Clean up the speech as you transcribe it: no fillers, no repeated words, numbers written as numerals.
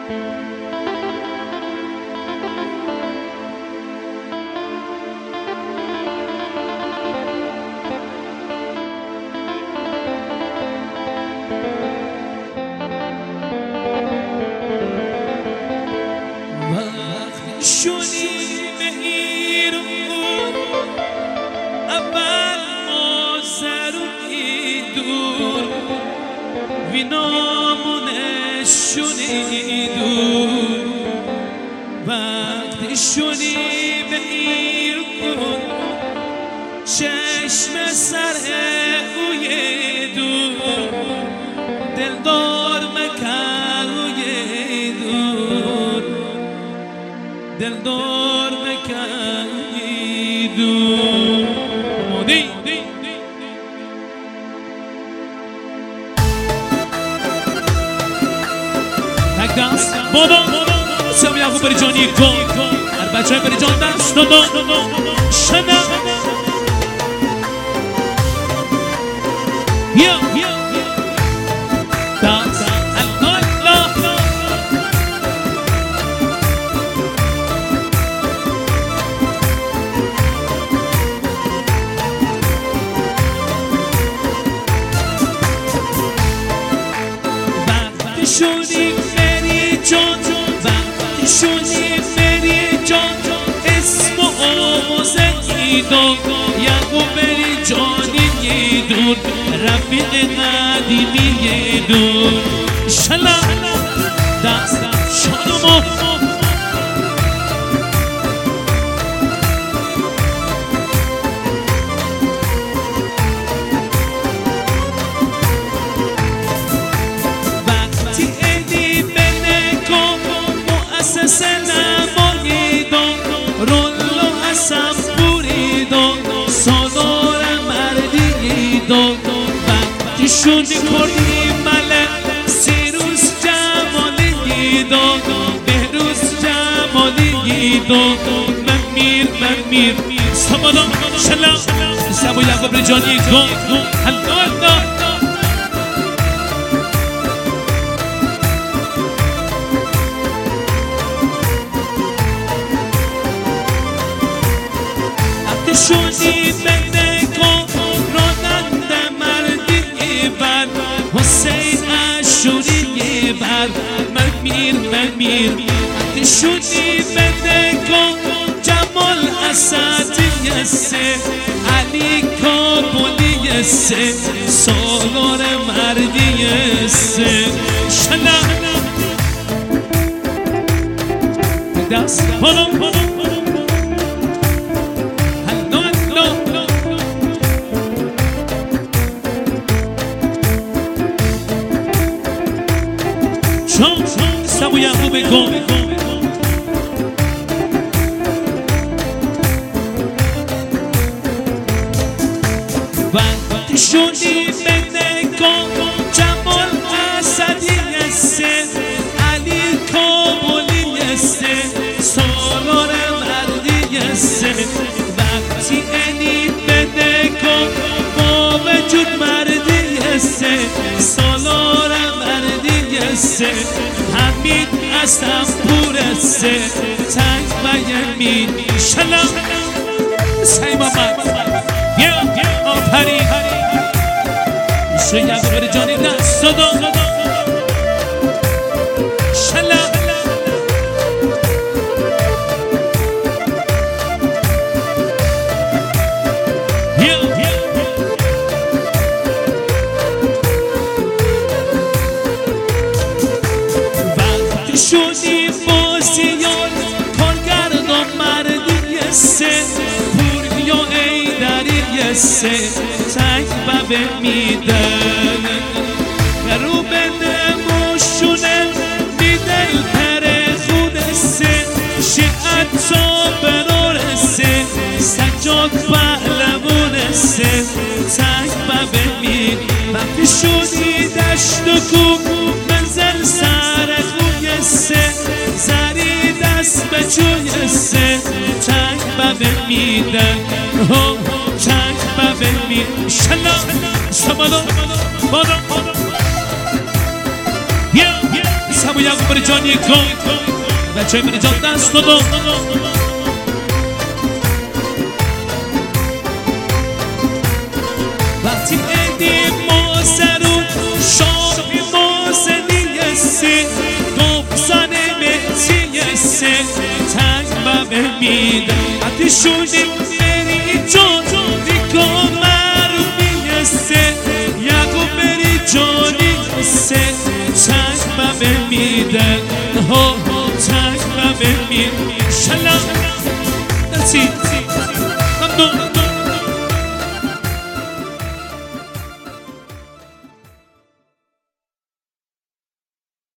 شونی به ایران اول آزر و ایدون وینامونه شونیدون وقتی شونی به ایران چشم سر اویدون دلدار مکن اویدون دلدار مکیدون مودی تک دست بابا سلام یعقوب بریجانی گل هر بچه های بریجان دست دادا شنه بیا دست شونی بری جان وقتی شونی بری جان اسم و آموزه ایدون یعقوب بری جانی ایدون رفیق قدیمی ایدون شلم دست شانمو سنماییدون رولو حسن بوریدون سالار مردیدون وقتی شونی کردی مله سیروز جمالیدون بهروز جمالیدون من میر سمالان شلم سبا یعقوب بریجانی گل حلال شونی بده کن راننده مردی بر حسین اشوری بر من میر شونی بده کن جمال اسدی سه علی کابلی سه سالار مردی سه شنم دست پالم سبو یعقوب گل وقتی شونی بده کن جمال اسدی سه علی کابلی سه سالار مردی سه وقتی انی بده کن با وجود مردی سه سالار مردی سه حمید استم پور سه تنگ و یمین شلم سیم آمد بیا آفرین شیعه بریجانی دست دادا شلم شونی بازیان کارگردان مردی سه پوریا ایدری سه تک و بمیدن رو بده مشونه میدل پر خود سه شیعت تا برار سه سجاد پهلوان سه تک و بمید وقتی شونی دشت و کوب منزل سر سه زری دست به جوی سه چنگ با بمیدن چنگ با بمیدن شلم سمالو بادم سبو یعقوب بری جانی گل بچه بری جان دست دادم وقتی ایدی مازرون شاقی مازنیسی گفزانه متیسی تنگ ببه میده وقتی شونی بری جان دیگه مرو میسی یعقوب بری جانی سی تنگ ببه میده تنگ ببه میده شلم نسی